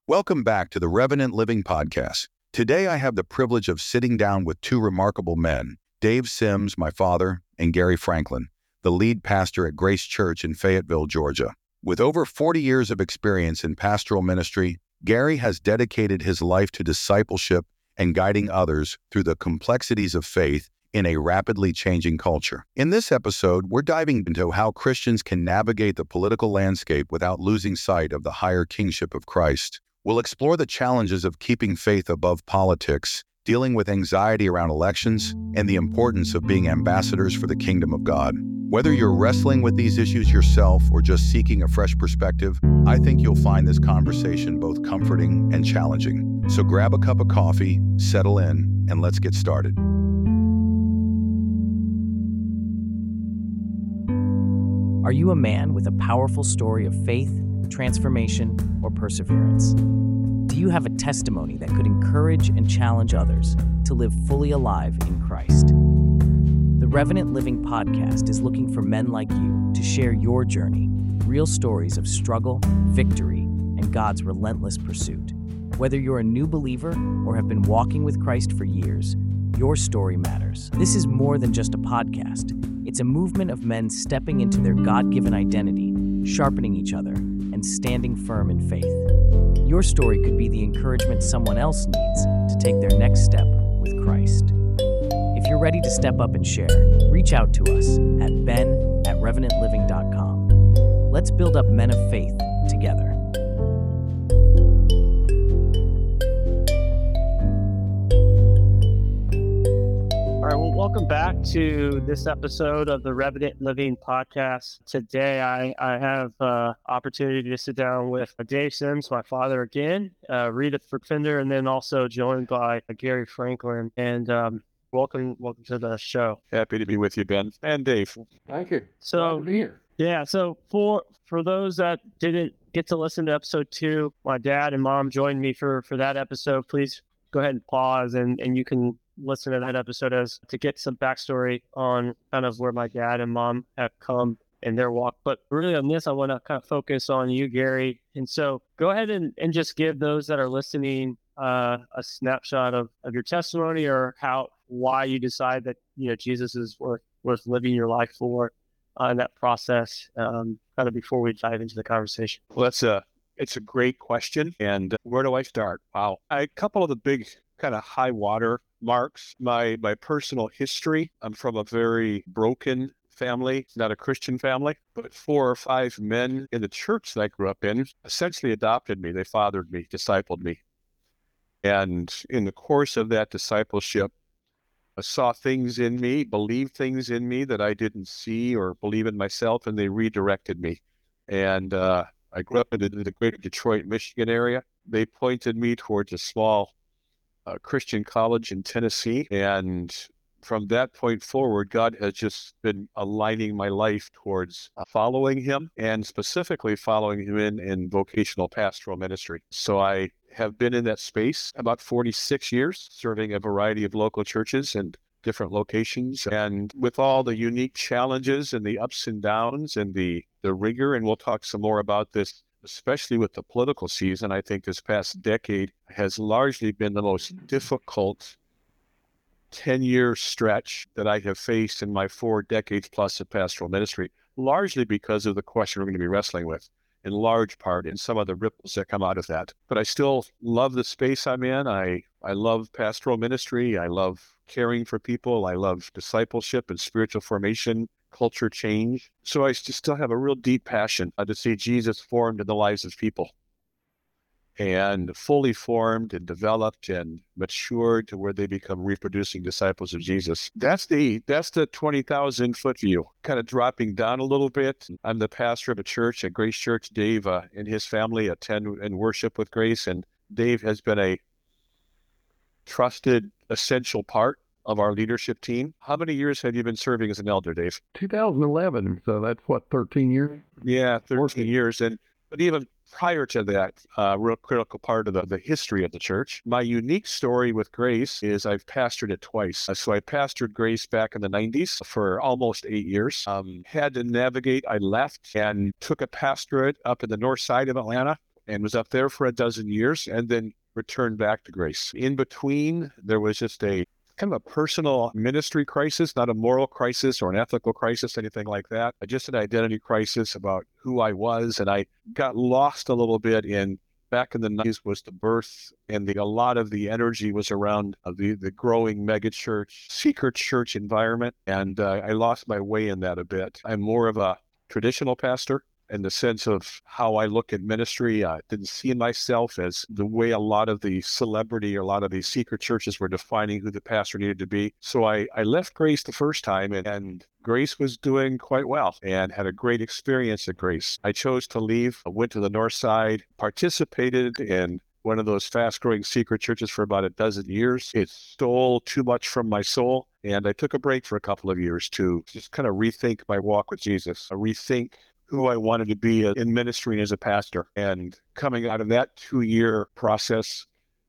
Welcome back to the Revenant Living Podcast. Today I have the privilege of sitting down with two remarkable men, Dave Sims, my father, and Gary Franklin, the lead pastor at Grace Church in Fayetteville, Georgia. With over 40 years of experience in pastoral ministry, Gary has dedicated his life to discipleship and guiding others through the complexities of faith in a rapidly changing culture. In this episode, we're diving into how Christians can navigate the political landscape without losing sight of the higher kingship of Christ. We'll explore the challenges of keeping faith above politics, dealing with anxiety around elections, and the importance of being ambassadors for the kingdom of God. Whether you're wrestling with these issues yourself or just seeking a fresh perspective, I think you'll find this conversation both comforting and challenging. So grab a cup of coffee, settle in, and let's get started. Are you a man with a powerful story of faith, transformation, or perseverance? Do you have a testimony that could encourage and challenge others to live fully alive in Christ? The Revenant Living Podcast is looking for men like you to share your journey, real stories of struggle, victory, and God's relentless pursuit. Whether you're a new believer or have been walking with Christ for years, your story matters. This is more than just a podcast. It's a movement of men stepping into their God-given identity, sharpening each other, and standing firm in faith. Your story could be the encouragement someone else needs to take their next step with Christ. If you're ready to step up and share, reach out to us at ben@revenantliving.com. Let's build up men of faith together. All right, well, welcome back to this episode of the Revenant Living Podcast. Today, I have opportunity to sit down with Dave Sims, my father again, Rita Fender, and then also joined by Gary Franklin. And welcome to the show. Happy to be with you, Ben and Dave. Thank you. So, Glad to be here. Yeah, so for those that didn't get to listen to episode 2, my dad and mom joined me for that episode. Please go ahead and pause and you can listen to that episode as to get some backstory on kind of where my dad and mom have come in their walk. But really on this, I want to kind of focus on you, Gary. And so go ahead and just give those that are listening a snapshot of your testimony or why you decide that, Jesus is worth living your life for in that process, kind of before we dive into the conversation. Well, it's a great question. And where do I start? Wow. A couple of the big kind of high water marks, my personal history. I'm from a very broken family, not a Christian family, but 4 or 5 men in the church that I grew up in essentially adopted me. They fathered me, discipled me. And in the course of that discipleship, I saw things in me, believed things in me that I didn't see or believe in myself, and they redirected me. And I grew up in the greater Detroit, Michigan area. They pointed me towards a small Christian college in Tennessee. And from that point forward, God has just been aligning my life towards following him and specifically following him in vocational pastoral ministry. So I have been in that space about 46 years, serving a variety of local churches and different locations. And with all the unique challenges and the ups and downs and the rigor, and we'll talk some more about this, especially with the political season, I think this past decade has largely been the most difficult 10-year stretch that I have faced in my 4 decades plus of pastoral ministry, largely because of the question we're going to be wrestling with, in large part, in some of the ripples that come out of that. But I still love the space I'm in. I love pastoral ministry. I love caring for people. I love discipleship and spiritual formation, culture change. So I still have a real deep passion to see Jesus formed in the lives of people and fully formed and developed and matured to where they become reproducing disciples of Jesus. That's the 20,000 foot view. Kind of dropping down a little bit. I'm the pastor of a church at Grace Church. Dave and his family attend and worship with Grace, and Dave has been a trusted, essential part of our leadership team. How many years have you been serving as an elder, Dave? 2011, so that's 13 years? Yeah, 13 years. But even prior to that, real critical part of the history of the church. My unique story with Grace is I've pastored it twice. So I pastored Grace back in the 90s for almost 8 years. Had to navigate. I left and took a pastorate up in the north side of Atlanta and was up there for a dozen years and then returned back to Grace. In between, there was just a kind of a personal ministry crisis, not a moral crisis or an ethical crisis, anything like that, just an identity crisis about who I was. And I got lost a little bit in back in the 90s was the birth, and a lot of the energy was around the growing mega church, secret church environment. And I lost my way in that a bit. I'm more of a traditional pastor in the sense of how I look at ministry. I didn't see myself as the way a lot of the celebrity or a lot of these secret churches were defining who the pastor needed to be. So I left Grace the first time, and Grace was doing quite well and had a great experience at Grace. I chose to leave. I went to the north side, participated in one of those fast-growing secret churches for about a dozen years. It stole too much from my soul, and I took a break for a couple of years to just kind of rethink my walk with Jesus, rethink who I wanted to be in ministry and as a pastor. And coming out of that 2-year process,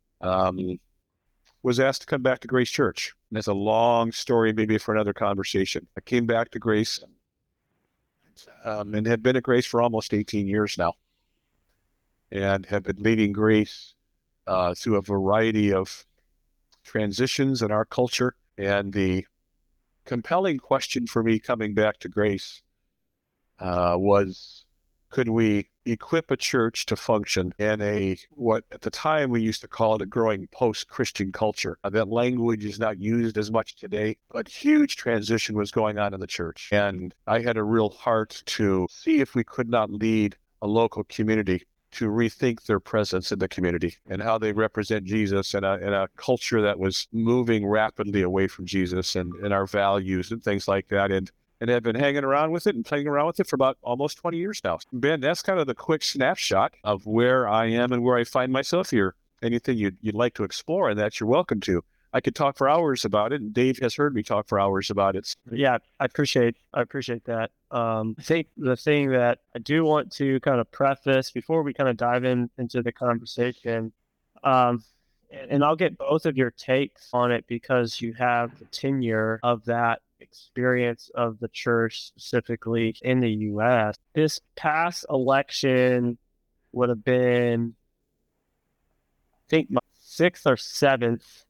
was asked to come back to Grace Church. And that's a long story, maybe for another conversation. I came back to Grace and have been at Grace for almost 18 years now, and have been leading Grace through a variety of transitions in our culture. And the compelling question for me coming back to Grace was, could we equip a church to function in what at the time we used to call it a growing post-Christian culture? That language is not used as much today, but huge transition was going on in the church. And I had a real heart to see if we could not lead a local community to rethink their presence in the community and how they represent Jesus in a culture that was moving rapidly away from Jesus and our values and things like that. And have been hanging around with it and playing around with it for about almost 20 years now. Ben, that's kind of the quick snapshot of where I am and where I find myself here. Anything you'd like to explore in that, you're welcome to. I could talk for hours about it, and Dave has heard me talk for hours about it. Yeah, I appreciate that. I think the thing that I do want to kind of preface before we kind of dive into the conversation, and I'll get both of your takes on it because you have the tenure of that experience of the church specifically in the U.S. This past election would have been, I think, my 6th or 7th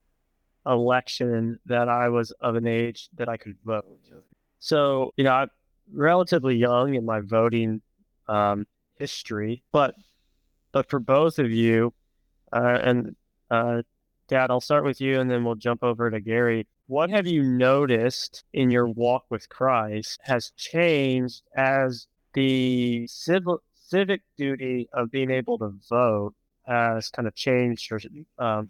election that I was of an age that I could vote. So, I'm relatively young in my voting history, but for both of you, and Dad, I'll start with you and then we'll jump over to Gary. What have you noticed in your walk with Christ has changed as the civic duty of being able to vote has kind of changed or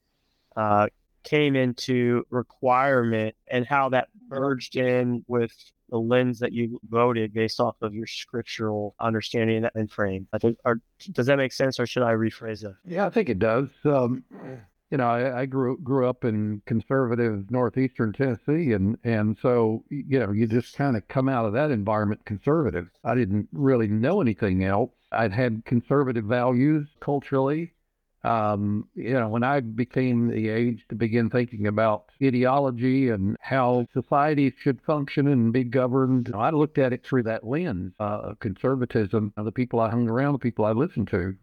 came into requirement, and how that merged in with the lens that you voted based off of your scriptural understanding and frame? Does that make sense, or should I rephrase that? Yeah, I think it does. I grew up in conservative northeastern Tennessee, and so you just kind of come out of that environment conservative. I didn't really know anything else. I'd had conservative values culturally. When I became the age to begin thinking about ideology and how society should function and be governed, I looked at it through that lens of conservatism. The people I hung around, the people I listened to,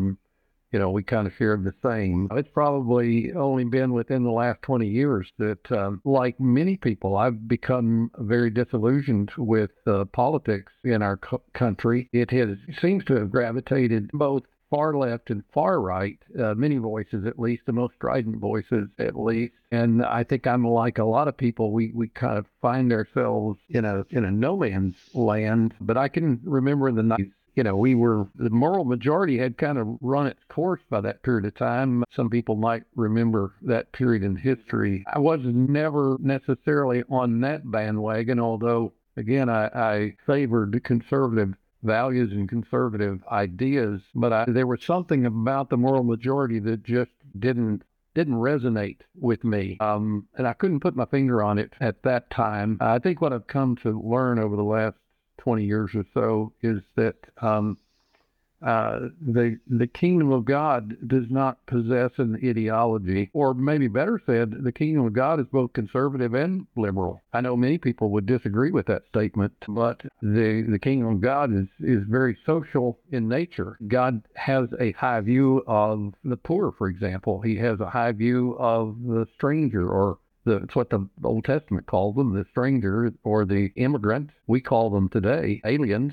we kind of shared the same. It's probably only been within the last 20 years that, like many people, I've become very disillusioned with politics in our country. It seems to have gravitated both far left and far right, many voices at least, the most strident voices at least. And I think I'm like a lot of people, we kind of find ourselves in a no man's land. But I can remember in the 90s, the moral majority had kind of run its course by that period of time. Some people might remember that period in history. I was never necessarily on that bandwagon, although, again, I favored conservative values and conservative ideas, but there was something about the moral majority that just didn't resonate with me. And I couldn't put my finger on it at that time. I think what I've come to learn over the last 20 years or so is that the kingdom of God does not possess an ideology, or maybe better said, the kingdom of God is both conservative and liberal. I know many people would disagree with that statement, but the kingdom of God is very social in nature. God has a high view of the poor, for example. He has a high view of the stranger, or it's what the Old Testament calls them, the stranger or the immigrant. We call them today aliens.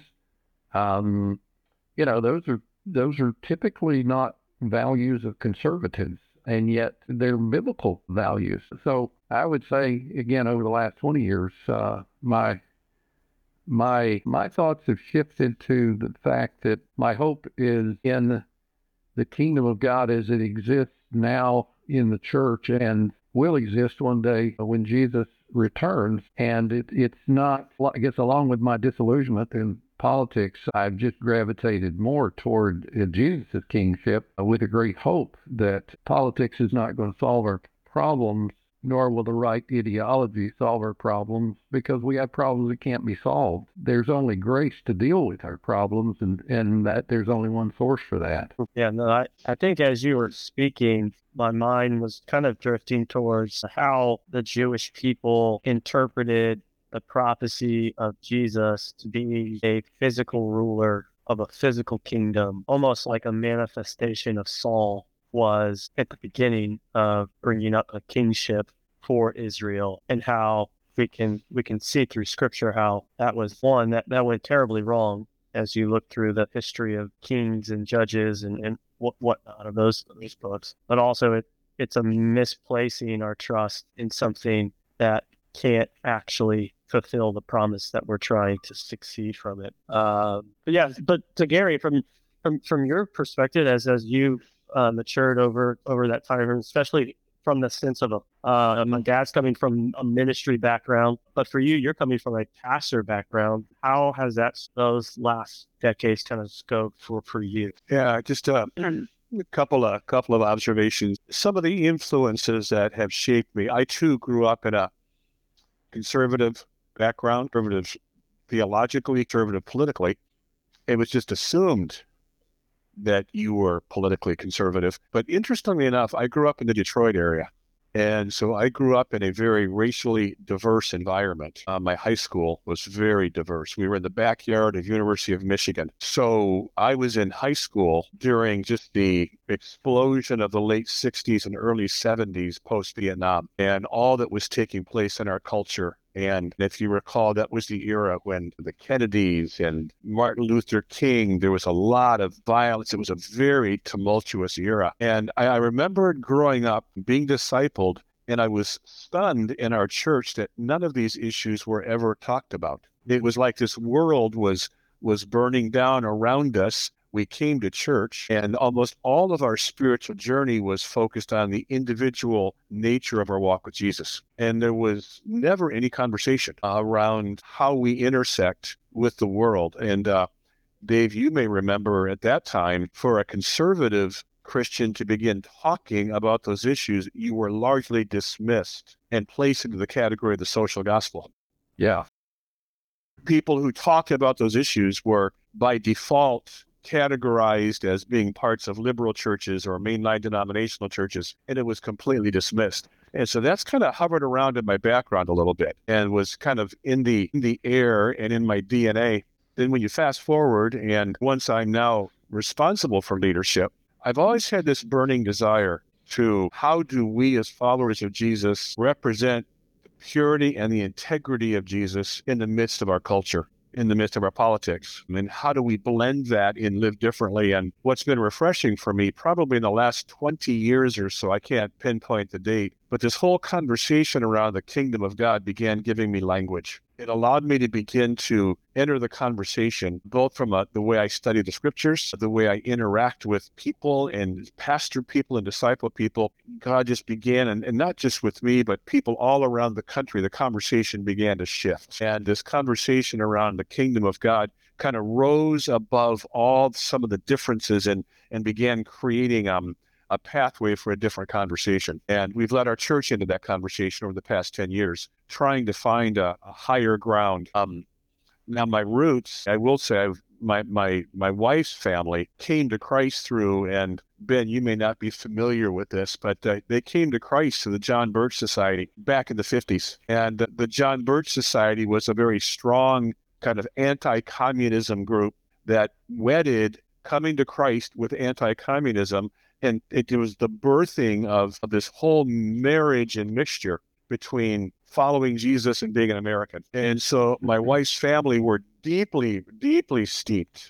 Those are typically not values of conservatives, and yet they're biblical values. So I would say, again, over the last 20 years, my thoughts have shifted to the fact that my hope is in the kingdom of God as it exists now in the church and will exist one day when Jesus returns. And it's not, I guess, along with my disillusionment in politics, I've just gravitated more toward Jesus' kingship with a great hope that politics is not going to solve our problems, nor will the right ideology solve our problems, because we have problems that can't be solved. There's only grace to deal with our problems, and that there's only one source for that. Yeah, no, I think as you were speaking, my mind was kind of drifting towards how the Jewish people interpreted the prophecy of Jesus to be a physical ruler of a physical kingdom, almost like a manifestation of Saul was at the beginning of bringing up a kingship for Israel, and how we can see through scripture how that was one that went terribly wrong as you look through the history of kings and judges and whatnot of those books. But also it's a misplacing our trust in something that can't actually fulfill the promise that we're trying to succeed from it. But to Gary, from your perspective, as you matured over that time, especially from the sense of my dad's coming from a ministry background, but for you, you're coming from a pastor background. How has those last decades kind of scoped for you? Yeah, just a couple of observations. Some of the influences that have shaped me. I too grew up in a conservative background, conservative theologically, conservative politically. It was just assumed that you were politically conservative. But interestingly enough, I grew up in the Detroit area. And so I grew up in a very racially diverse environment. My high school was very diverse. We were in the backyard of University of Michigan. So I was in high school during just the explosion of the late 60s and early 70s post-Vietnam and all that was taking place in our culture. And if you recall, that was the era when the Kennedys and Martin Luther King, there was a lot of violence. It was a very tumultuous era. And I remember growing up, being discipled, and I was stunned in our church that none of these issues were ever talked about. It was like this world was burning down around us. We came to church, and almost all of our spiritual journey was focused on the individual nature of our walk with Jesus. And there was never any conversation around how we intersect with the world. And Dave, you may remember at that time, for a conservative Christian to begin talking about those issues, you were largely dismissed and placed into the category of the social gospel. Yeah. People who talked about those issues were by default categorized as being parts of liberal churches or mainline denominational churches, and it was completely dismissed. And so that's kind of hovered around in my background a little bit and was kind of in the air and in my DNA. Then when you fast forward, and once I'm now responsible for leadership, I've always had this burning desire to how do we as followers of Jesus represent the purity and the integrity of Jesus in the midst of our culture, in the midst of our politics, and how do we blend that and live differently? And what's been refreshing for me, probably in the last 20 years or so, I can't pinpoint the date, but this whole conversation around the kingdom of God began giving me language. It allowed me to begin to enter the conversation, both from the way I study the scriptures, the way I interact with people and pastor people and disciple people. God just began, and not just with me, but people all around the country, the conversation began to shift. And this conversation around the kingdom of God kind of rose above all some of the differences and began creating a pathway for a different conversation. And we've led our church into that conversation over the past 10 years, trying to find a higher ground. Now, my roots, I will say, my wife's family came to Christ through, and Ben, you may not be familiar with this, but they came to Christ through the John Birch Society back in the 50s. And the John Birch Society was a very strong kind of anti-communism group that wedded coming to Christ with anti-communism. And it was the birthing of this whole marriage and mixture between following Jesus and being an American. And so my wife's family were deeply, deeply steeped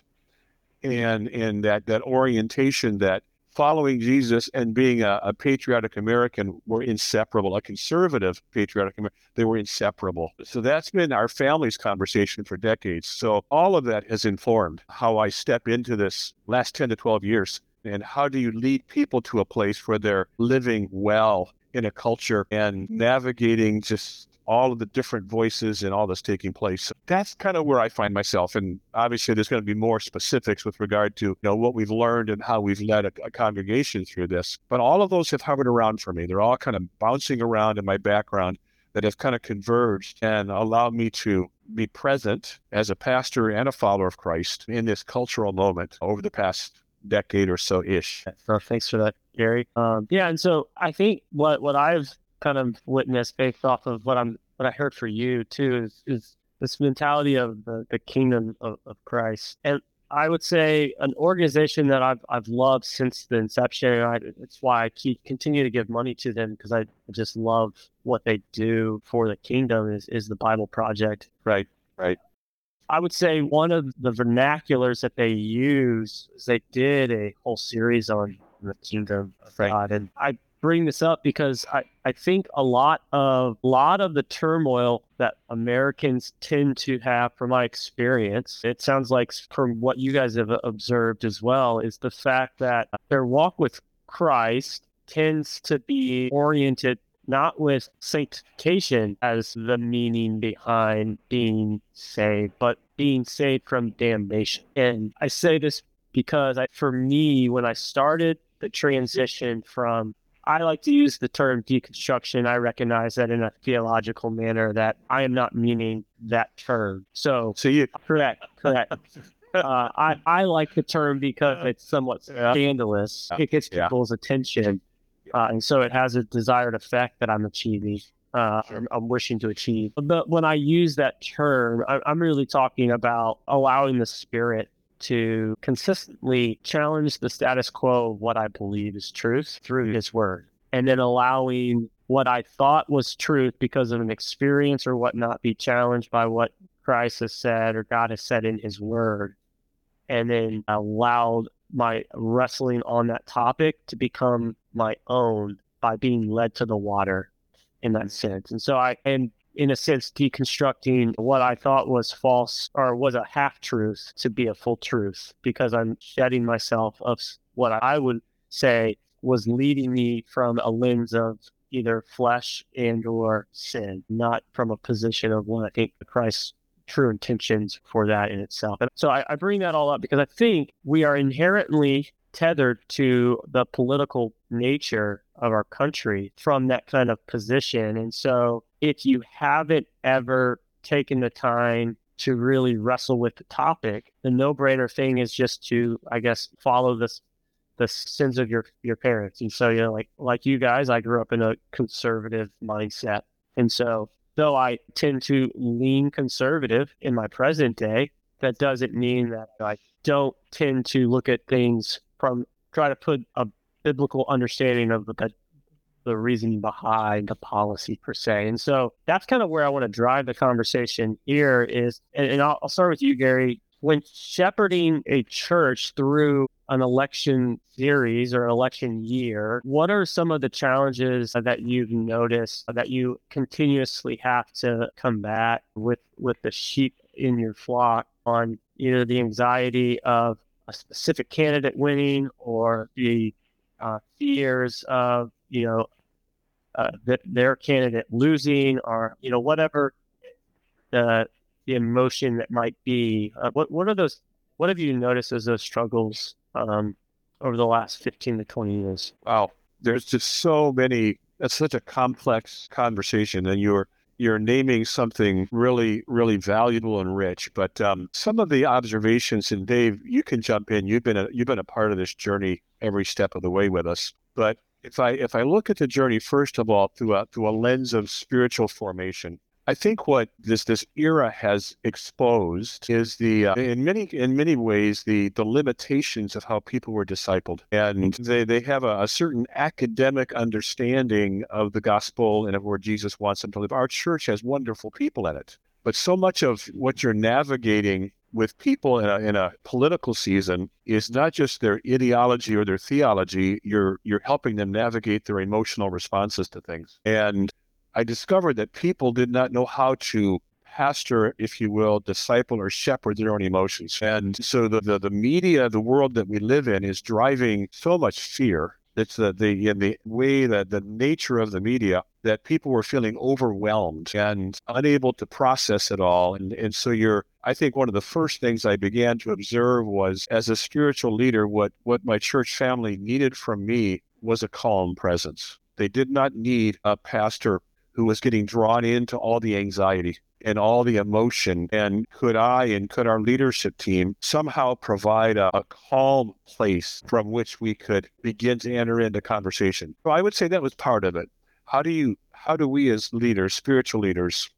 in that orientation that following Jesus and being a patriotic American were inseparable, a conservative patriotic American, they were inseparable. So that's been our family's conversation for decades. So all of that has informed how I step into this last 10 to 12 years. And how do you lead people to a place where they're living well in a culture and navigating just all of the different voices and all that's taking place. So that's kind of where I find myself. And obviously there's going to be more specifics with regard to what we've learned and how we've led a congregation through this. But all of those have hovered around for me. They're all kind of bouncing around in my background that have kind of converged and allowed me to be present as a pastor and a follower of Christ in this cultural moment over the past decade or so-ish. So thanks for that, Gary. And so I think what I've kind of witnessed based off of what I heard for you too is this mentality of the kingdom of Christ. And I would say an organization that I've loved since the inception. It's why I continue to give money to them, because I just love what they do for the kingdom is the Bible Project. Right. I would say one of the vernaculars that they use is they did a whole series on the kingdom of God. And I bring this up because I think a lot of the turmoil that Americans tend to have, from my experience, it sounds like from what you guys have observed as well, is the fact that their walk with Christ tends to be oriented not with sanctification as the meaning behind being saved, but being saved from damnation. And I say this because for me, when I started the transition from, I like to use the term deconstruction. I recognize that in a theological manner that I am not meaning that term. So you correct. I like the term because it's somewhat scandalous. It gets people's attention. And so it has a desired effect that I'm achieving, I'm wishing to achieve. But when I use that term, I'm really talking about allowing the Spirit to consistently challenge the status quo of what I believe is truth through His Word, and then allowing what I thought was truth because of an experience or whatnot be challenged by what Christ has said or God has said in His Word, and then allowed my wrestling on that topic to become my own by being led to the water in that sense. And so I am, in a sense, deconstructing what I thought was false or was a half-truth to be a full truth, because I'm shedding myself of what I would say was leading me from a lens of either flesh and or sin, not from a position of what I think Christ's true intentions for that in itself. And so I bring that all up because I think we are inherently tethered to the political nature of our country from that kind of position. And so if you haven't ever taken the time to really wrestle with the topic, the no-brainer thing is just to, I guess, follow the sins of your parents. And so, like you guys, I grew up in a conservative mindset. And so though I tend to lean conservative in my present day, that doesn't mean that I don't tend to look at things try to put a biblical understanding of the reasoning behind the policy per se. And so that's kind of where I want to drive the conversation here is, and I'll start with you, Gary. When shepherding a church through an election series or election year, what are some of the challenges that you've noticed that you continuously have to combat with the sheep in your flock on either the anxiety of a specific candidate winning or the fears of, that their candidate losing, or, whatever the emotion that might be? What have you noticed as those struggles over the last 15 to 20 years? Wow. There's just so many. That's such a complex conversation, and you're you're naming something really, really valuable and rich. But some of the observations, and Dave, you can jump in. You've been a part of this journey every step of the way with us. But if I look at the journey, first of all, through a lens of spiritual formation, I think what this era has exposed is in many ways the limitations of how people were discipled, and they have a certain academic understanding of the gospel and of where Jesus wants them to live. Our church has wonderful people in it, but so much of what you're navigating with people in a political season is not just their ideology or their theology. You're helping them navigate their emotional responses to things. And I discovered that people did not know how to pastor, if you will, disciple or shepherd their own emotions. And so the media, the world that we live in, is driving so much fear. It's in the way that the nature of the media, that people were feeling overwhelmed and unable to process it all. And so I think one of the first things I began to observe was, as a spiritual leader, what my church family needed from me was a calm presence. They did not need a pastor who was getting drawn into all the anxiety and all the emotion. And could our leadership team somehow provide a calm place from which we could begin to enter into conversation? So I would say that was part of it. How do we as leaders, spiritual leaders,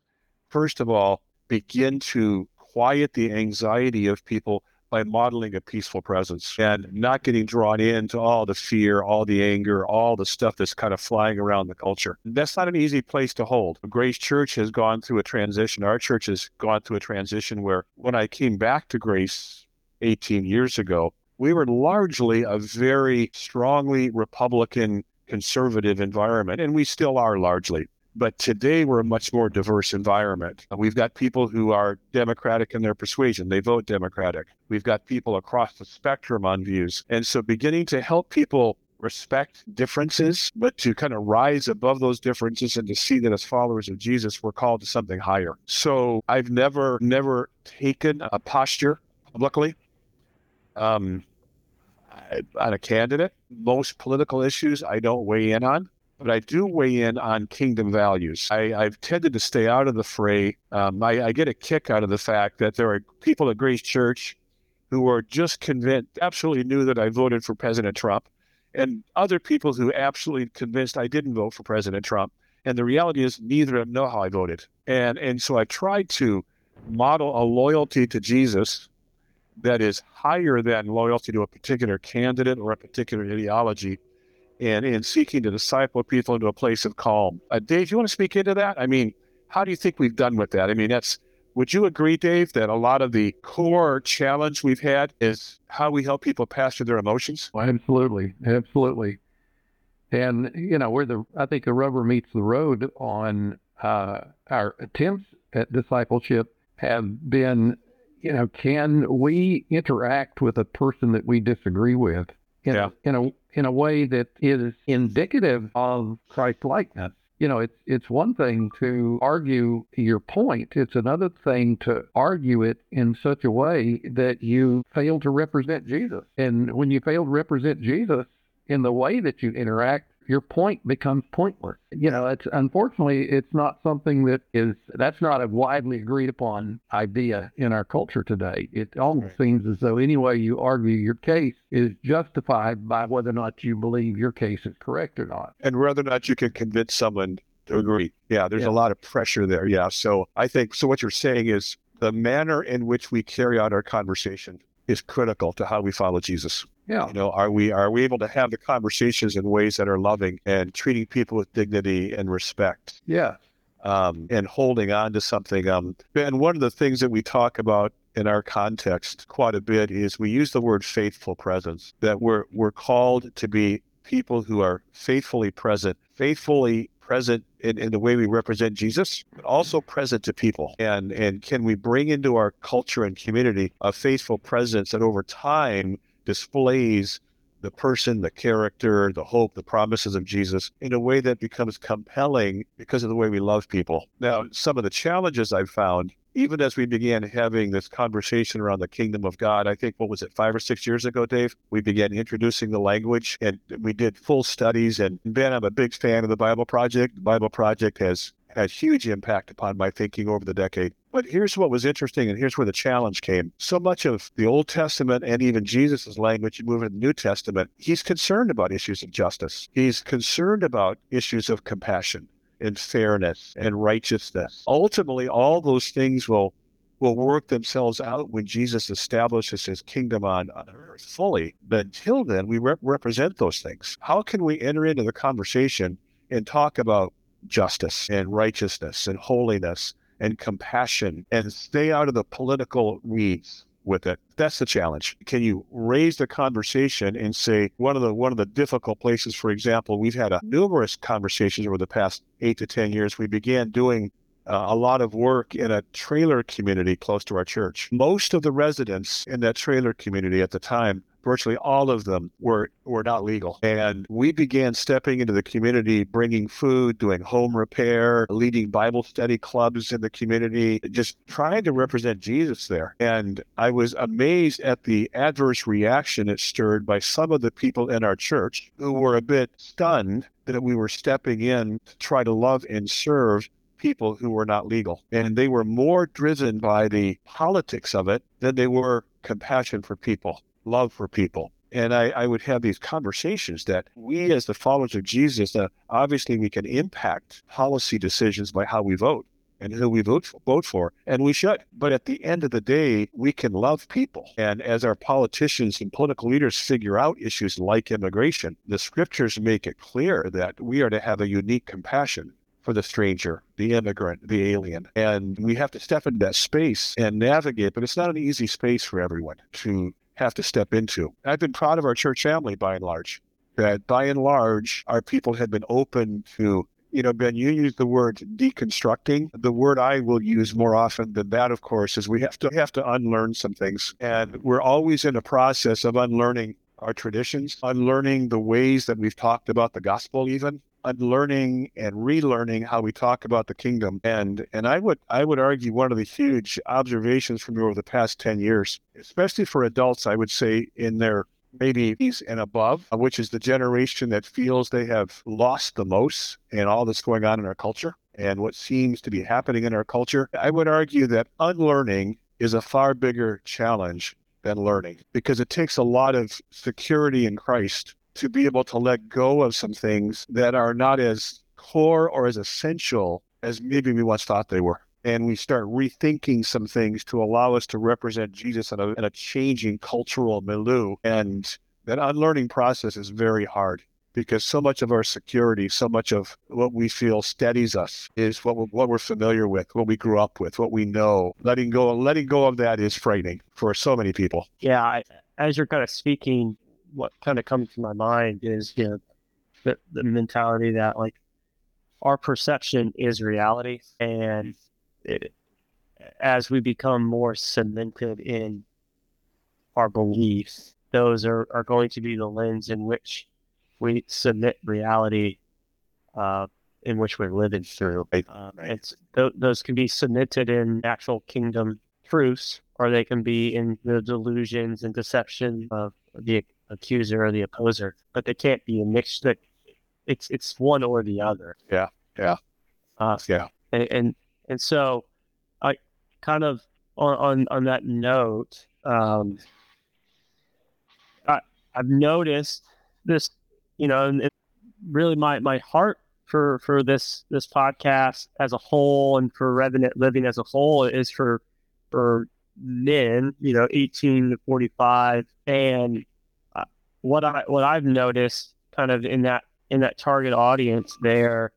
first of all, begin to quiet the anxiety of people by modeling a peaceful presence and not getting drawn into all the fear, all the anger, all the stuff that's kind of flying around the culture? That's not an easy place to hold. Grace Church has gone through a transition. Our church has gone through a transition where, when I came back to Grace 18 years ago, we were largely a very strongly Republican, conservative environment, and we still are largely. But today we're a much more diverse environment. We've got people who are Democratic in their persuasion. They vote Democratic. We've got people across the spectrum on views. And so beginning to help people respect differences, but to kind of rise above those differences and to see that as followers of Jesus, we're called to something higher. So I've never taken a posture publicly on a candidate. Most political issues I don't weigh in on. But I do weigh in on kingdom values. I've tended to stay out of the fray. I get a kick out of the fact that there are people at Grace Church who are just convinced, absolutely knew that I voted for President Trump, and other people who absolutely convinced I didn't vote for President Trump. And the reality is neither of them know how I voted. And so I tried to model a loyalty to Jesus that is higher than loyalty to a particular candidate or a particular ideology, and seeking to disciple people into a place of calm. Dave, you want to speak into that? I mean, how do you think we've done with that? I mean, would you agree, Dave, that a lot of the core challenge we've had is how we help people pastor their emotions? Well, absolutely. And, I think the rubber meets the road on our attempts at discipleship have been, can we interact with a person that we disagree with in a way that is indicative of Christ-likeness? It's one thing to argue your point. It's another thing to argue it in such a way that you fail to represent Jesus. And when you fail to represent Jesus in the way that you interact, your point becomes pointless. Unfortunately, it's not something that's not a widely agreed upon idea in our culture today. It almost seems as though any way you argue your case is justified by whether or not you believe your case is correct or not. And whether or not you can convince someone to agree. Yeah, there's a lot of pressure there. Yeah, so I think, what you're saying is the manner in which we carry out our conversation is critical to how we follow Jesus. Yeah. Are we able to have the conversations in ways that are loving and treating people with dignity and respect? Yeah. And holding on to something. And one of the things that we talk about in our context quite a bit is we use the word faithful presence, that we're called to be people who are faithfully present in the way we represent Jesus, but also present to people. And can we bring into our culture and community a faithful presence that over time displays the person, the character, the hope, the promises of Jesus in a way that becomes compelling because of the way we love people? Now, some of the challenges I've found, even as we began having this conversation around the kingdom of God, I think, 5 or 6 years ago, Dave, we began introducing the language, and we did full studies. And Ben, I'm a big fan of the Bible Project. The Bible Project has had huge impact upon my thinking over the decade. But here's what was interesting, and here's where the challenge came. So much of the Old Testament and even Jesus' language, you move into the New Testament, he's concerned about issues of justice. He's concerned about issues of compassion and fairness and righteousness. Ultimately, all those things will work themselves out when Jesus establishes his kingdom on earth fully. But until then, we represent those things. How can we enter into the conversation and talk about justice and righteousness and holiness and compassion and stay out of the political weeds with it? That's the challenge. Can you raise the conversation and say one of the difficult places, for example, we've had numerous conversations over the past 8 to 10 years. We began doing a lot of work in a trailer community close to our church. Most of the residents in that trailer community at the time, virtually all of them were not legal. And we began stepping into the community, bringing food, doing home repair, leading Bible study clubs in the community, just trying to represent Jesus there. And I was amazed at the adverse reaction it stirred by some of the people in our church who were a bit stunned that we were stepping in to try to love and serve people who were not legal. And they were more driven by the politics of it than they were compassion for people, love for people. And I would have these conversations that we as the followers of Jesus, obviously we can impact policy decisions by how we vote and who we vote for, and we should. But at the end of the day, we can love people. And as our politicians and political leaders figure out issues like immigration, the scriptures make it clear that we are to have a unique compassion for the stranger, the immigrant, the alien. And we have to step into that space and navigate, but it's not an easy space for everyone to have to step into. I've been proud of our church family by and large, that by and large, our people have been open to, Ben, you used the word deconstructing. The word I will use more often than that, of course, is we have to unlearn some things. And we're always in a process of unlearning our traditions, unlearning the ways that we've talked about the gospel even, unlearning and relearning how we talk about the kingdom. And I would argue one of the huge observations from me over the past 10 years, especially for adults, I would say in their maybe 80s and above, which is the generation that feels they have lost the most in all that's going on in our culture and what seems to be happening in our culture. I would argue that unlearning is a far bigger challenge than learning, because it takes a lot of security in Christ to be able to let go of some things that are not as core or as essential as maybe we once thought they were. And we start rethinking some things to allow us to represent Jesus in a changing cultural milieu. And that unlearning process is very hard, because so much of our security, so much of what we feel steadies us is what we're familiar with, what we grew up with, what we know. Letting go of that is frightening for so many people. Yeah, as you're kind of speaking, what kind of comes to my mind is, the mentality that like our perception is reality. And as we become more cemented in our beliefs, those are going to be the lens in which we submit reality, in which we're living through. Those can be cemented in actual kingdom truths, or they can be in the delusions and deception of the accuser or the opposer, but they can't be a mix. That it's one or the other. Yeah. And so I kind of on that note, I've noticed this, and really my heart for this podcast as a whole, and for Revenant Living as a whole, is for men, 18 to 45, and what I've noticed kind of in that target audience there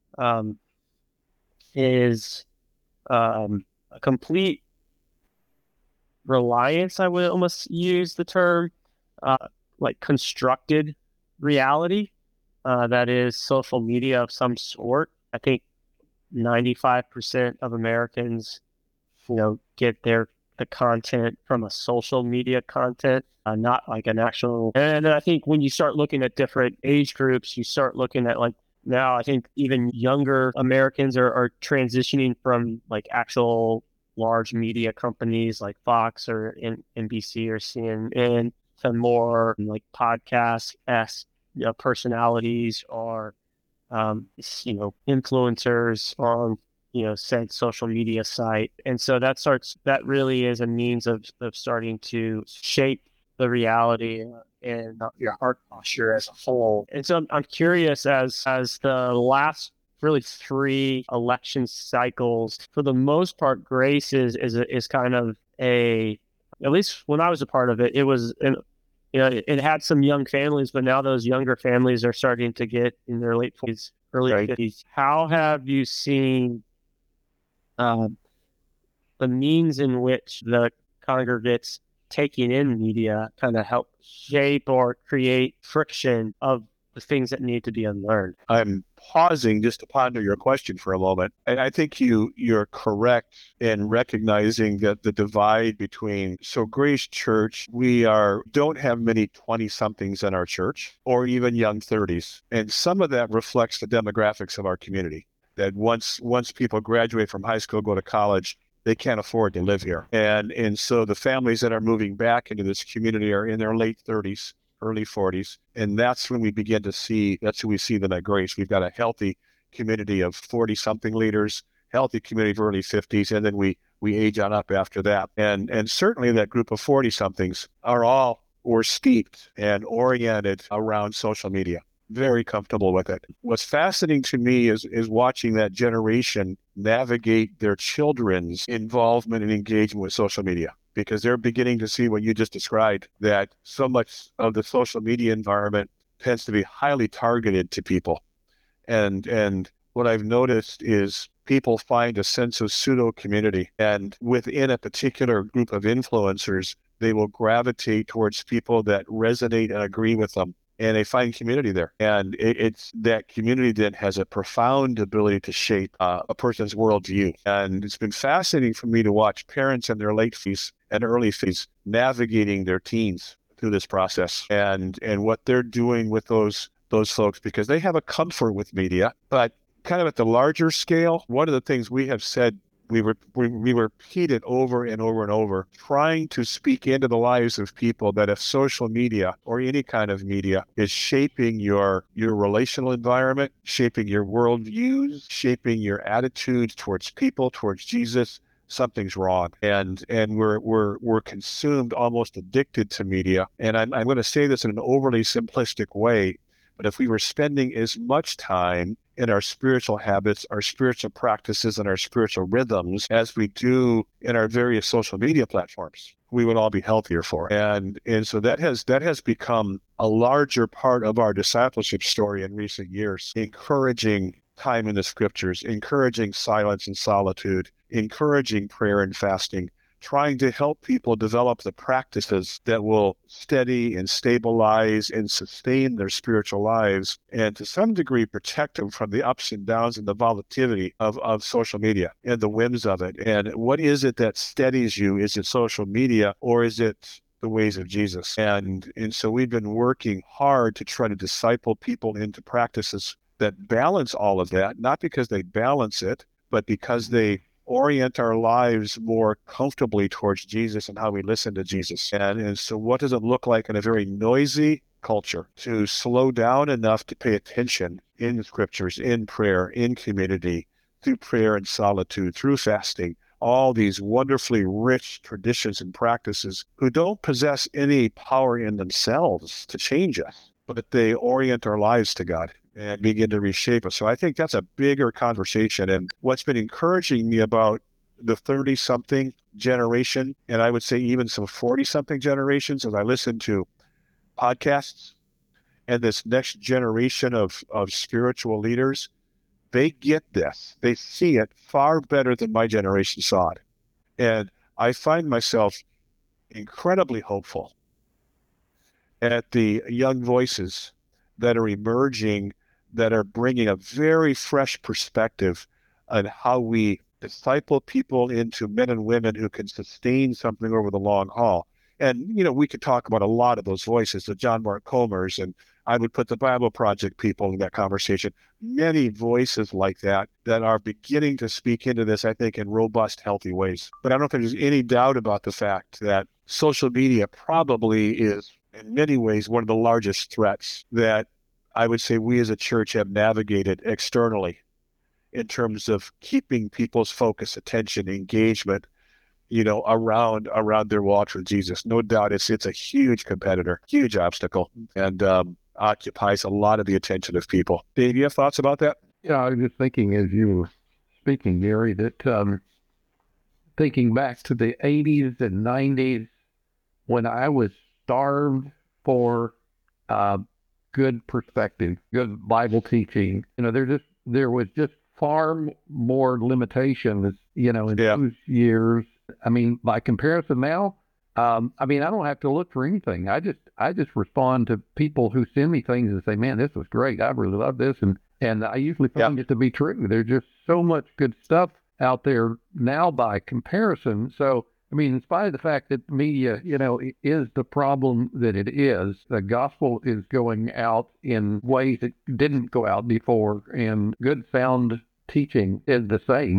is a complete reliance, I would almost use the term, like constructed reality, that is social media of some sort. I think 95% of Americans, get the content from a social media content, not like an actual. And I think when you start looking at different age groups, you start looking at like, now I think even younger Americans are transitioning from like actual large media companies like Fox or NBC or CNN to more like podcast-esque personalities, or influencers on, said social media site. And so that really is a means of starting to shape the reality and your heart posture as a whole. And so I'm curious, as the last really 3 election cycles, for the most part, Grace is kind of at least when I was a part of it, it was it had some young families, but now those younger families are starting to get in their late 40s, early 50s. How have you seen the means in which the congregates taking in media kind of help shape or create friction of the things that need to be unlearned? I'm pausing just to ponder your question for a moment. And I think you're correct in recognizing that the divide between, so Grace Church, don't have many 20-somethings in our church or even young 30s. And some of that reflects the demographics of our community, that once people graduate from high school, go to college, they can't afford to live here. And so the families that are moving back into this community are in their late 30s, early 40s. And that's when we begin to see, that's when we see them at Grace. We've got a healthy community of 40-something leaders, healthy community of early 50s, and then we age on up after that. And certainly that group of 40-somethings were steeped and oriented around social media. Very comfortable with it. What's fascinating to me is watching that generation navigate their children's involvement and engagement with social media, because they're beginning to see what you just described, that so much of the social media environment tends to be highly targeted to people. And what I've noticed is people find a sense of pseudo community, and within a particular group of influencers, they will gravitate towards people that resonate and agree with them. And they find community there. And it's that community that has a profound ability to shape a person's worldview. And it's been fascinating for me to watch parents in their late 50s and early 50s navigating their teens through this process and what they're doing with those folks, because they have a comfort with media. But kind of at the larger scale, one of the things we have said, we repeat it over and over and over, trying to speak into the lives of people that if social media or any kind of media is shaping your relational environment, shaping your worldviews, shaping your attitudes towards people, towards Jesus, something's wrong. And we're consumed, almost addicted to media. And I'm going to say this in an overly simplistic way, but if we were spending as much time in our spiritual habits, our spiritual practices, and our spiritual rhythms as we do in our various social media platforms, we would all be healthier for it. And so that has become a larger part of our discipleship story in recent years, encouraging time in the scriptures, encouraging silence and solitude, encouraging prayer and fasting, trying to help people develop the practices that will steady and stabilize and sustain their spiritual lives, and to some degree protect them from the ups and downs and the volatility of social media and the whims of it. And what is it that steadies you? Is it social media, or is it the ways of Jesus? And so we've been working hard to try to disciple people into practices that balance all of that, not because they balance it, but because they orient our lives more comfortably towards Jesus and how we listen to Jesus. And so what does it look like in a very noisy culture to slow down enough to pay attention in the scriptures, in prayer, in community, through prayer and solitude, through fasting, all these wonderfully rich traditions and practices who don't possess any power in themselves to change us, but they orient our lives to God and begin to reshape us. So I think that's a bigger conversation. And what's been encouraging me about the 30-something generation, and I would say even some 40-something generations, as I listen to podcasts and this next generation of spiritual leaders, they get this. They see it far better than my generation saw it. And I find myself incredibly hopeful at the young voices that are emerging, that are bringing a very fresh perspective on how we disciple people into men and women who can sustain something over the long haul. And, we could talk about a lot of those voices, the John Mark Comers, and I would put the Bible Project people in that conversation. Many voices like that are beginning to speak into this, I think, in robust, healthy ways. But I don't think there's any doubt about the fact that social media probably is, in many ways, one of the largest threats that I would say we as a church have navigated externally in terms of keeping people's focus, attention, engagement, around their walk with Jesus. No doubt it's a huge competitor, huge obstacle, and occupies a lot of the attention of people. Dave, you have thoughts about that? Yeah, I was just thinking as you were speaking, Gary, that thinking back to the 80s and 90s when I was starved for good perspective, good Bible teaching, there was just far more limitations, in those years. I mean, by comparison now, I don't have to look for anything. I just respond to people who send me things and say, man, this was great. I really love this. And I usually find it to be true. There's just so much good stuff out there now by comparison. So, in spite of the fact that media, is the problem that it is, the gospel is going out in ways that didn't go out before, and good sound teaching is the same.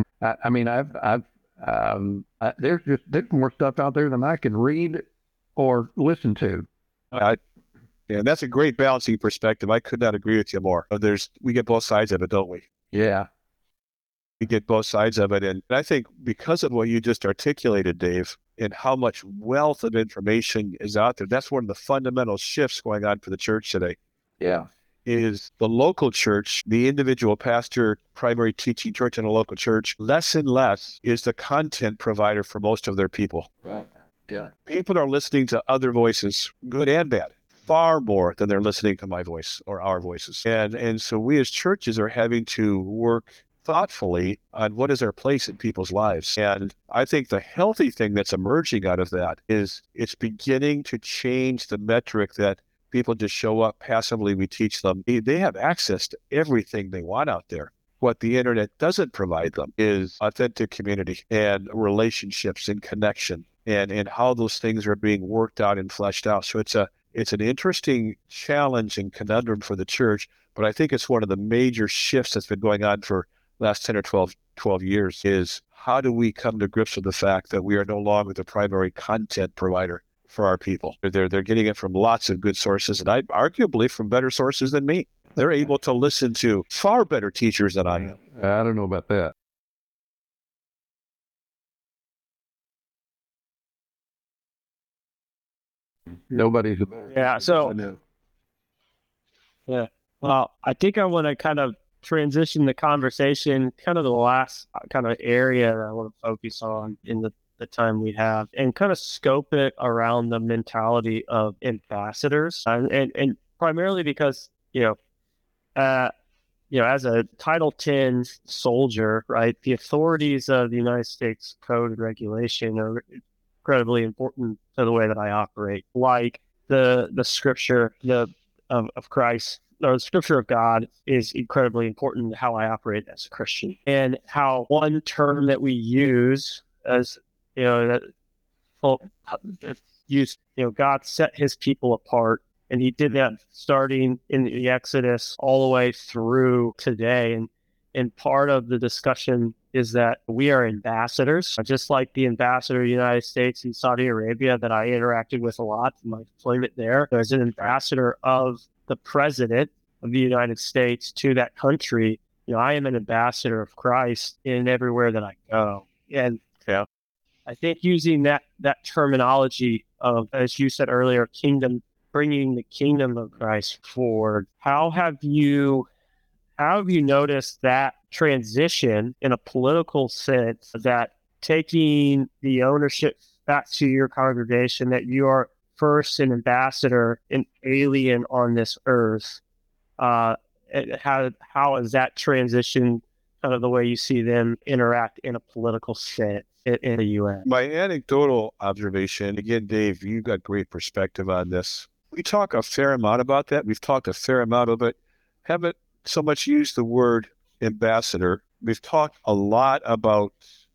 There's more stuff out there than I can read or listen to. Yeah, that's a great balancing perspective. I could not agree with you more. We get both sides of it, don't we? Yeah. We get both sides of it. And I think because of what you just articulated, Dave, and how much wealth of information is out there, that's one of the fundamental shifts going on for the church today. Yeah. Is the local church, the individual pastor, primary teaching church in a local church, less and less is the content provider for most of their people. Right. Yeah. People are listening to other voices, good and bad, far more than they're listening to my voice or our voices. And so we as churches are having to work thoughtfully on what is our place in people's lives. And I think the healthy thing that's emerging out of that is it's beginning to change the metric that people just show up passively. We teach them. They have access to everything they want out there. What the internet doesn't provide them is authentic community and relationships and connection and how those things are being worked out and fleshed out. So it's an interesting challenge and conundrum for the church, but I think it's one of the major shifts that's been going on for last 10 or 12 years is how do we come to grips with the fact that we are no longer the primary content provider for our people. They're getting it from lots of good sources, and arguably from better sources than me. They're able to listen to far better teachers than I am. I don't know about that. Nobody's a better. Yeah, so yeah. Well, I think I want to kind of transition the conversation, kind of the last kind of area that I want to focus on in the time we have, and kind of scope it around the mentality of ambassadors, and primarily because as a Title X soldier, right, the authorities of the United States Code and Regulation are incredibly important to the way that I operate. Like the scripture of Christ, or the scripture of God, is incredibly important to how I operate as a Christian. And how one term that we use as God set his people apart, and he did that starting in the Exodus all the way through today. And part of the discussion is that we are ambassadors, just like the ambassador of the United States in Saudi Arabia that I interacted with a lot in my deployment there. There's an ambassador of the president of the United States to that country. I am an ambassador of Christ in everywhere that I go. And I think using that terminology of, as you said earlier, kingdom, bringing the kingdom of Christ forward. How have you noticed that transition in a political sense, that taking the ownership back to your congregation, that you are first an ambassador, an alien on this earth? How has that transition, kind of the way you see them interact in a political sense in the U.S.? My anecdotal observation, again, Dave, you've got great perspective on this. We talk a fair amount about that. We've talked a fair amount about it. Haven't so much used the word ambassador. We've talked a lot about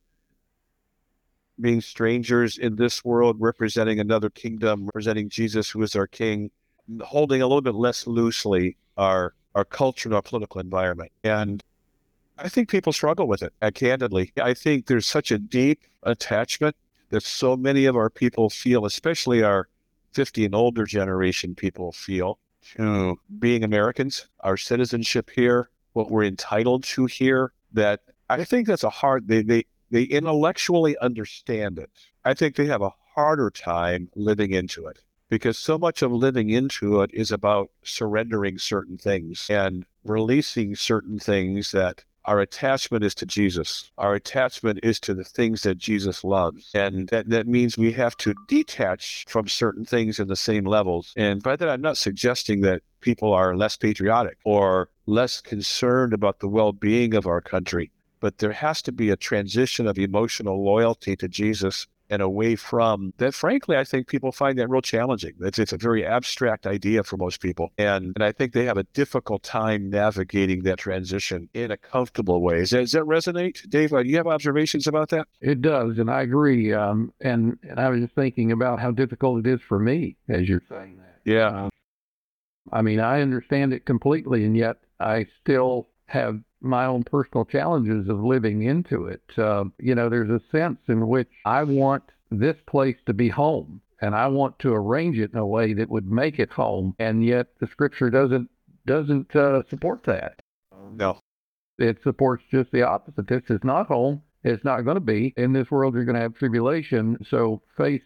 being strangers in this world, representing another kingdom, representing Jesus, who is our king, holding a little bit less loosely our culture and our political environment. And I think people struggle with it, candidly. I think there's such a deep attachment that so many of our people feel, especially our 50 and older generation people feel, to being Americans, our citizenship here, what we're entitled to here, that I think that's they intellectually understand it. I think they have a harder time living into it because so much of living into it is about surrendering certain things and releasing certain things that our attachment is to Jesus. Our attachment is to the things that Jesus loves. And that means we have to detach from certain things in the same levels. And by that, I'm not suggesting that people are less patriotic or less concerned about the well-being of our country. But there has to be a transition of emotional loyalty to Jesus and away from that. Frankly, I think people find that real challenging. It's a very abstract idea for most people. And I think they have a difficult time navigating that transition in a comfortable way. Does that resonate? Dave, do you have observations about that? It does, and I agree. And I was just thinking about how difficult it is for me as you're saying that. Yeah. I mean, I understand it completely, and yet I still have my own personal challenges of living into it. There's a sense in which I want this place to be home, and I want to arrange it in a way that would make it home, and yet the Scripture doesn't support that. No. It supports just the opposite. This is not home. It's not going to be. In this world, you're going to have tribulation. So face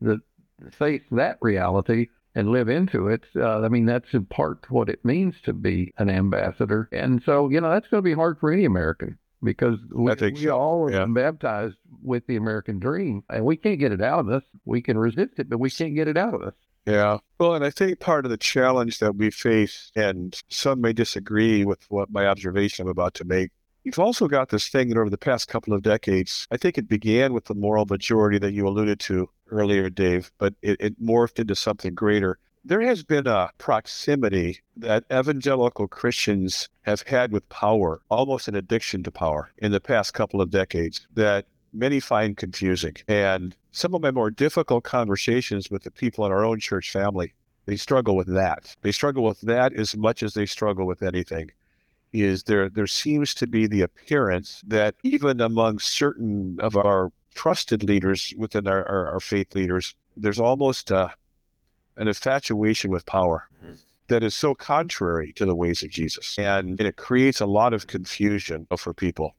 that reality and live into it. That's in part what it means to be an ambassador. And so, that's going to be hard for any American because we all are baptized with the American dream, and we can't get it out of us. We can resist it, but we can't get it out of us. Yeah. Well, and I think part of the challenge that we face, and some may disagree with what my observation I'm about to make, you've also got this thing that over the past couple of decades, I think it began with the moral majority that you alluded to earlier, Dave, but it morphed into something greater. There has been a proximity that evangelical Christians have had with power, almost an addiction to power in the past couple of decades that many find confusing. And some of my more difficult conversations with the people in our own church family, they struggle with that. They struggle with that as much as they struggle with anything. Is there seems to be the appearance that even among certain of our trusted leaders within our faith leaders, there's almost an infatuation with power that is so contrary to the ways of Jesus. And it creates a lot of confusion for people.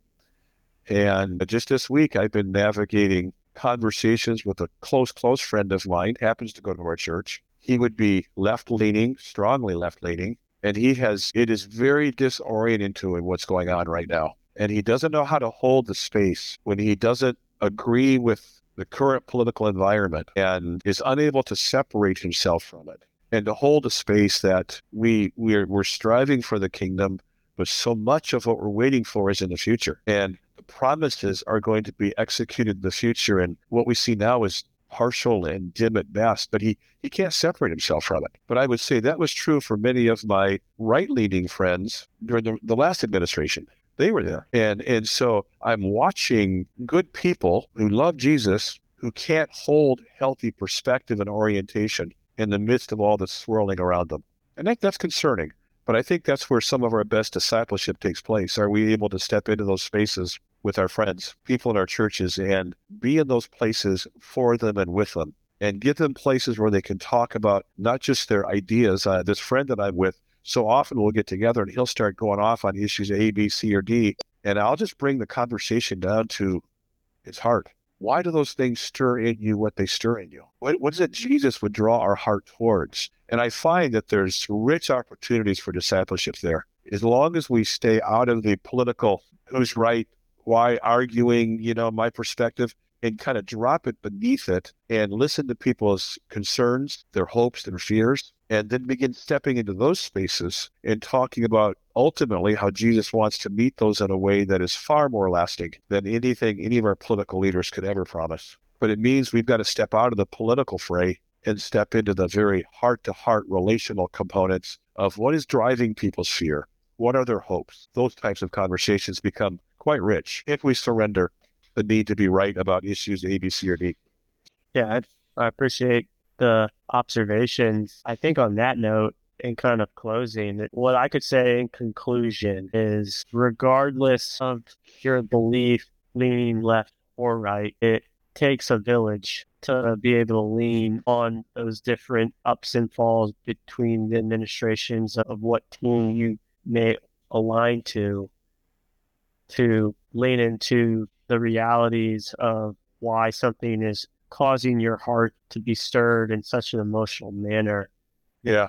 And just this week, I've been navigating conversations with a close friend of mine, happens to go to our church. He would be left-leaning, strongly left-leaning. And it is very disorienting to him what's going on right now. And he doesn't know how to hold the space when he doesn't agree with the current political environment and is unable to separate himself from it and to hold a space that we're striving for the kingdom, but so much of what we're waiting for is in the future. And the promises are going to be executed in the future. And what we see now is partial and dim at best, but he can't separate himself from it. But I would say that was true for many of my right-leaning friends during the last administration. They were there. And so I'm watching good people who love Jesus, who can't hold healthy perspective and orientation in the midst of all the swirling around them. And that's concerning. But I think that's where some of our best discipleship takes place. Are we able to step into those spaces with our friends, people in our churches, and be in those places for them and with them, and give them places where they can talk about not just their ideas. This friend that I'm with, so often we'll get together and he'll start going off on issues A, B, C, or D, and I'll just bring the conversation down to its heart. Why do those things stir in you what they stir in you? What is it Jesus would draw our heart towards? And I find that there's rich opportunities for discipleship there. As long as we stay out of the political, who's right, why arguing, my perspective, and kind of drop it beneath it and listen to people's concerns, their hopes, their fears, and then begin stepping into those spaces and talking about ultimately how Jesus wants to meet those in a way that is far more lasting than anything any of our political leaders could ever promise. But it means we've got to step out of the political fray and step into the very heart-to-heart relational components of what is driving people's fear. What are their hopes? Those types of conversations become quite rich if we surrender the need to be right about issues A, B, C, or D. Yeah, I appreciate the observations. I think on that note, in kind of closing, what I could say in conclusion is regardless of your belief leaning left or right, takes a village to be able to lean on those different ups and falls between the administrations of what team you may align to lean into the realities of why something is causing your heart to be stirred in such an emotional manner. Yeah.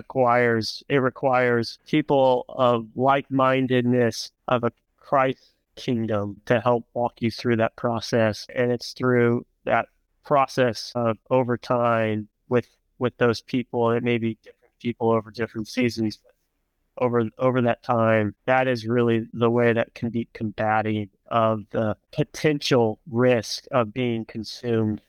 It requires people of like-mindedness of a Christ kingdom to help walk you through that process. And it's through that process of over time with those people. It may be different people over different seasons, but over that time, that is really the way that can be combating of the potential risk of being consumed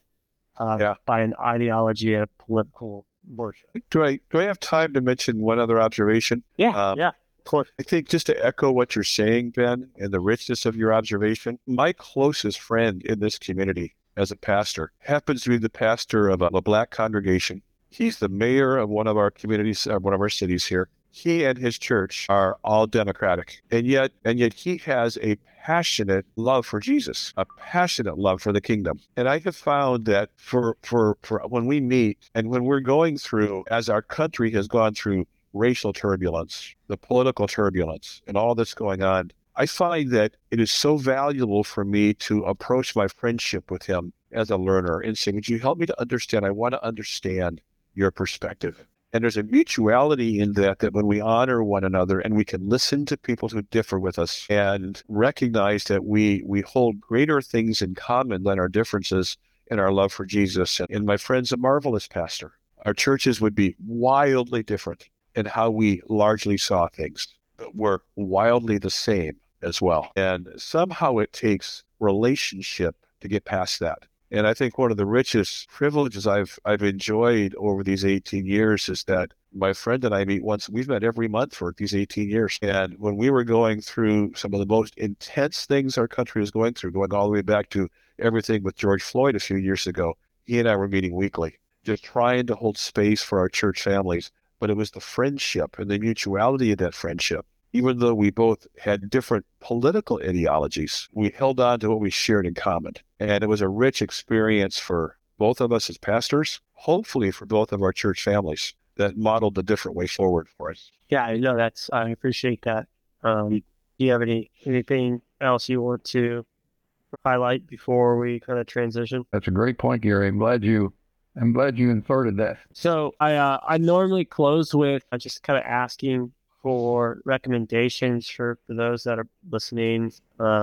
by an ideology and a political worship. Do I have time to mention one other observation? Yeah, of course. I think just to echo what you're saying, Ben, and the richness of your observation, my closest friend in this community as a pastor happens to be the pastor of a Black congregation. He's the mayor of one of our communities, one of our cities here. He and his church are all Democratic, and yet he has a passionate love for Jesus, a passionate love for the kingdom. And I have found that for when we meet and when we're going through, as our country has gone through racial turbulence, the political turbulence, and all that's going on, I find that it is so valuable for me to approach my friendship with him as a learner and say, would you help me to understand? I want to understand your perspective. And there's a mutuality in that when we honor one another and we can listen to people who differ with us and recognize that we hold greater things in common than our differences in our love for Jesus. And my friend's a marvelous pastor. Our churches would be wildly different in how we largely saw things, but we're wildly the same as well. And somehow it takes relationship to get past that. And I think one of the richest privileges I've enjoyed over these 18 years is that my friend and I meet once. We've met every month for these 18 years. And when we were going through some of the most intense things our country was going through, going all the way back to everything with George Floyd a few years ago, he and I were meeting weekly, just trying to hold space for our church families. But it was the friendship and the mutuality of that friendship. Even though we both had different political ideologies, we held on to what we shared in common. And it was a rich experience for both of us as pastors, hopefully for both of our church families, that modeled a different way forward for us. Yeah, I appreciate that. Do you have anything else you want to highlight before we kind of transition? That's a great point, Gary. I'm glad you inserted that. So I normally close with just kind of asking for recommendations for those that are listening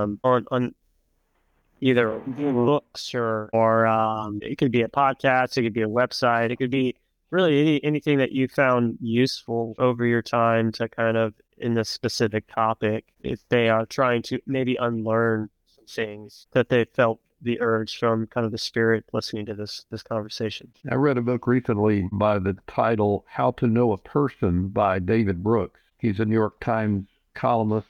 on either books or it could be a podcast, it could be a website, it could be really anything that you found useful over your time to kind of in this specific topic, if they are trying to maybe unlearn some things that they felt the urge from kind of the Spirit listening to this conversation. I read a book recently by the title How to Know a Person by David Brooks. He's a New York Times columnist.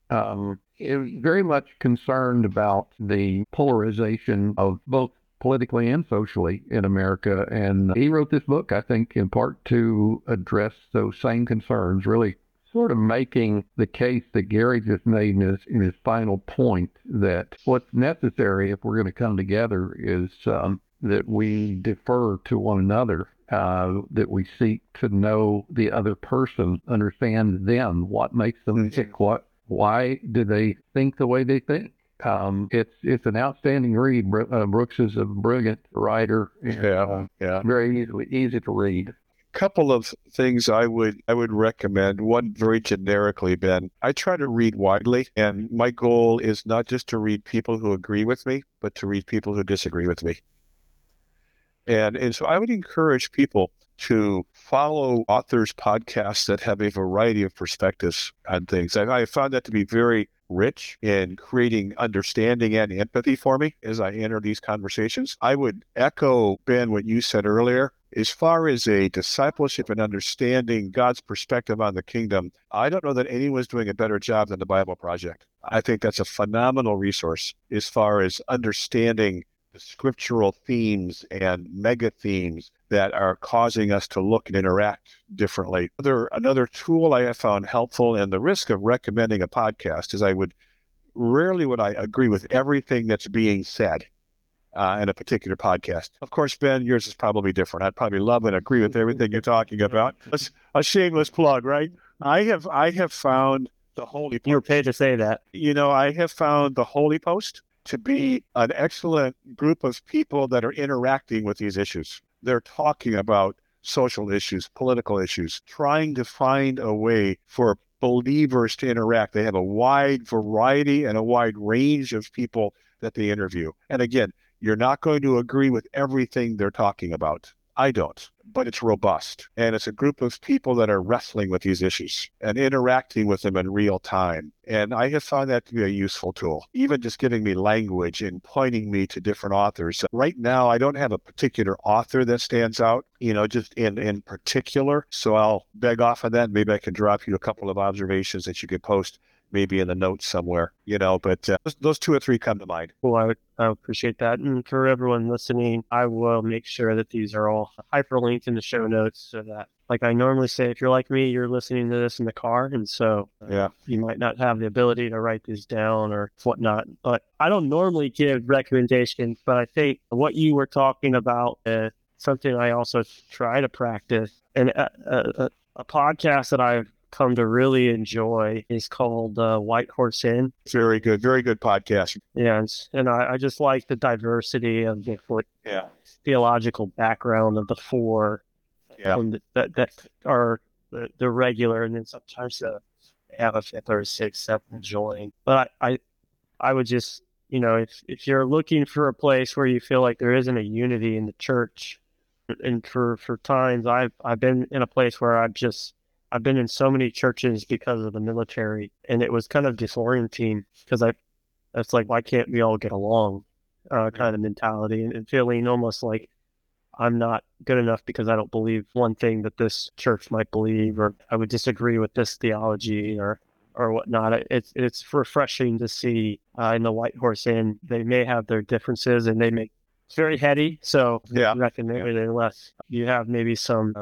Very much concerned about the polarization of both politically and socially in America. And he wrote this book, I think, in part to address those same concerns, really sort of making the case that Gary just made in his final point, that what's necessary if we're going to come together is that we defer to one another, that we seek to know the other person, understand them, what makes them tick, why do they think the way they think. It's an outstanding read. Brooks is a brilliant writer. And, very easy to read. Couple of things I would recommend. One, very generically, Ben, I try to read widely, and my goal is not just to read people who agree with me, but to read people who disagree with me. And so I would encourage people to follow authors' podcasts that have a variety of perspectives on things. I found that to be very rich in creating understanding and empathy for me as I enter these conversations. I would echo, Ben, what you said earlier. As far as a discipleship and understanding God's perspective on the kingdom, I don't know that anyone's doing a better job than the Bible Project. I think that's a phenomenal resource as far as understanding the scriptural themes and mega themes that are causing us to look and interact differently. Another tool I have found helpful, and the risk of recommending a podcast is rarely would I agree with everything that's being said in a particular podcast. Of course, Ben, yours is probably different. I'd probably love and agree with everything you're talking about. It's a shameless plug, right? I have found the Holy Post. You were paid to say that. I have found the Holy Post to be an excellent group of people that are interacting with these issues. They're talking about social issues, political issues, trying to find a way for believers to interact. They have a wide variety and a wide range of people that they interview. And again, you're not going to agree with everything they're talking about. I don't, but it's robust. And it's a group of people that are wrestling with these issues and interacting with them in real time. And I have found that to be a useful tool, even just giving me language and pointing me to different authors. Right now, I don't have a particular author that stands out, just in particular. So I'll beg off of that. Maybe I can drop you a couple of observations that you could post maybe in the notes somewhere, but those 2 or 3 come to mind. Well, I appreciate that. And for everyone listening, I will make sure that these are all hyperlinked in the show notes so that, like I normally say, if you're like me, you're listening to this in the car. And so you might not have the ability to write these down or whatnot. But I don't normally give recommendations, but I think what you were talking about is something I also try to practice. And a podcast that I've come to really enjoy is called White Horse Inn. Very good podcast. Yeah, and I just like the diversity of the theological background of the 4 that are the regular, and then sometimes they have a 5th or a 6th, 7th join. But I would just, if you're looking for a place where you feel like there isn't a unity in the church, and for times I've been in a place where I've been in so many churches because of the military, and it was kind of disorienting because it's like, why can't we all get along kind of mentality, and feeling almost like I'm not good enough because I don't believe one thing that this church might believe, or I would disagree with this theology or whatnot. It's refreshing to see in the White Horse Inn, they may have their differences and it's very heady. So I recommend it unless you have maybe some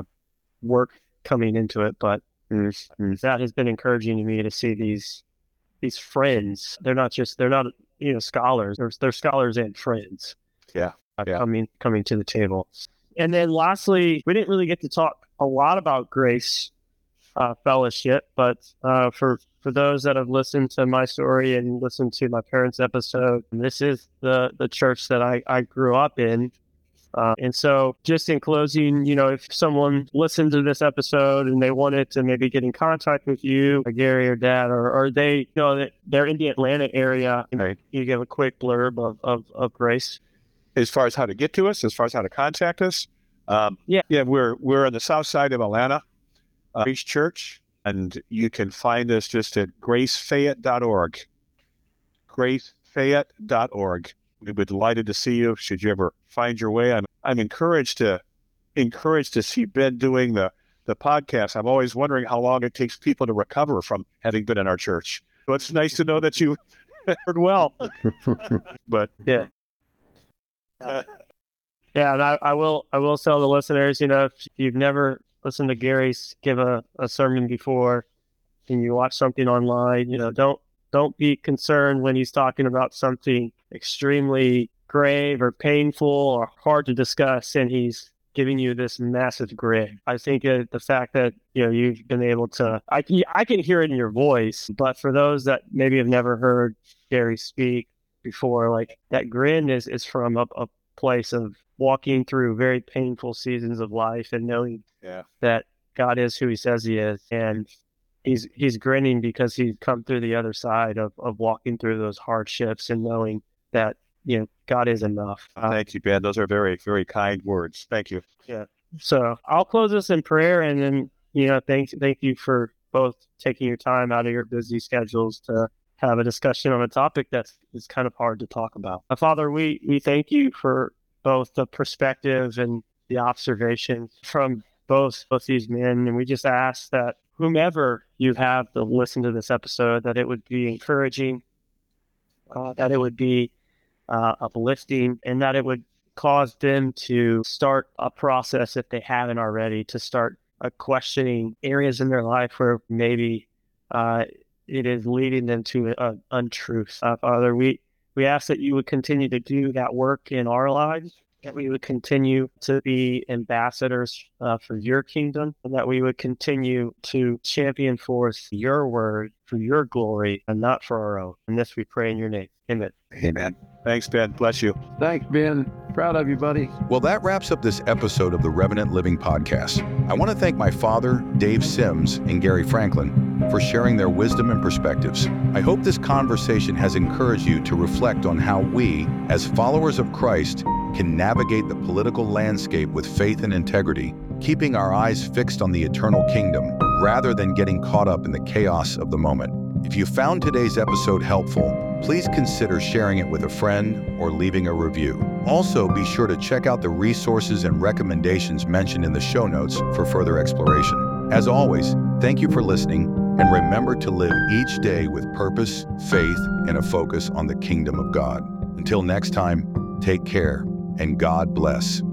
work coming into it, but that has been encouraging to me to see these friends. They're not scholars. They're scholars and friends. Coming to the table. And then lastly, we didn't really get to talk a lot about Grace Fellowship, but for those that have listened to my story and listened to my parents' episode, this is the church that I grew up in. And so just in closing, if someone listened to this episode and they wanted to maybe get in contact with you, Gary or Dad, or they know that they're in the Atlanta area, you give a quick blurb of Grace. As far as how to get to us, as far as how to contact us, we're on the south side of Atlanta, Grace Church, and you can find us just at gracefayette.org. gracefayette.org. We'd be delighted to see you. Should you ever find your way, I'm encouraged to see Ben doing the podcast. I'm always wondering how long it takes people to recover from having been in our church. So it's nice to know that you heard well. But and I will tell the listeners, if you've never listened to Gary give a sermon before and you watch something online, don't be concerned when he's talking about something extremely grave or painful or hard to discuss and he's giving you this massive grid. I think the fact that you've been able to, I can hear it in your voice, but for those that maybe have never heard Gary speak before, like that grin is from a place of walking through very painful seasons of life and knowing that God is who he says he is, and he's grinning because he's come through the other side of walking through those hardships and knowing that God is enough. Thank you, Ben. Those are very, very kind words. Thank you. Yeah. So I'll close this in prayer, and then thank you for both taking your time out of your busy schedules to have a discussion on a topic that's kind of hard to talk about. Father, we thank you for both the perspective and the observation from both these men, and we just ask that whomever you have to listen to this episode, that it would be encouraging, that it would be uplifting, and that it would cause them to start a process, if they haven't already, to start questioning areas in their life where maybe it is leading them to untruth. Father, we We ask that you would continue to do that work in our lives, that we would continue to be ambassadors for your kingdom, and that we would continue to champion forth your word for your glory and not for our own. And this we pray in your name. Amen. Amen. Thanks, Ben. Bless you. Thanks, Ben. Proud of you, buddy. Well, that wraps up this episode of the Revenant Living Podcast. I want to thank my father, Dave Sims, and Gary Franklin for sharing their wisdom and perspectives. I hope this conversation has encouraged you to reflect on how we, as followers of Christ, can navigate the political landscape with faith and integrity, keeping our eyes fixed on the eternal kingdom rather than getting caught up in the chaos of the moment. If you found today's episode helpful, please consider sharing it with a friend or leaving a review. Also, be sure to check out the resources and recommendations mentioned in the show notes for further exploration. As always, thank you for listening, and remember to live each day with purpose, faith, and a focus on the kingdom of God. Until next time, take care, and God bless.